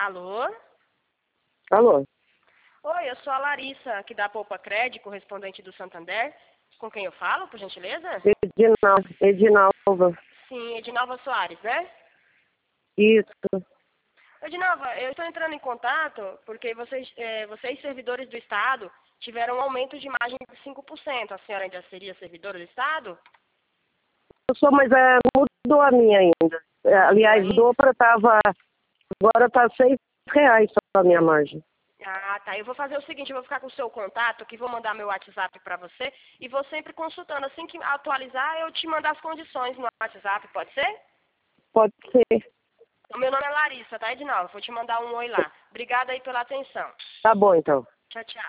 Alô? Alô? Oi, eu sou a Larissa, aqui da Poupa Crédito, correspondente do Santander. Com quem eu falo, por gentileza? Edinalva. Sim, Edinalva Soares, né? Isso. Edinalva, eu estou entrando em contato porque vocês servidores do Estado, tiveram um aumento de margem de 5%. A senhora ainda seria servidora do Estado? Eu sou, mas mudou a minha ainda. Aliás, dobra estava. Agora está R$ 6 só a minha margem. Ah, tá. Eu vou fazer o seguinte, eu vou ficar com o seu contato aqui, vou mandar meu WhatsApp para você e vou sempre consultando. Assim que atualizar, eu te mando as condições no WhatsApp, pode ser? Pode ser. O meu nome é Larissa, tá, Edinalva? Vou te mandar um oi lá. Obrigada aí pela atenção. Tá bom, então. Tchau, tchau.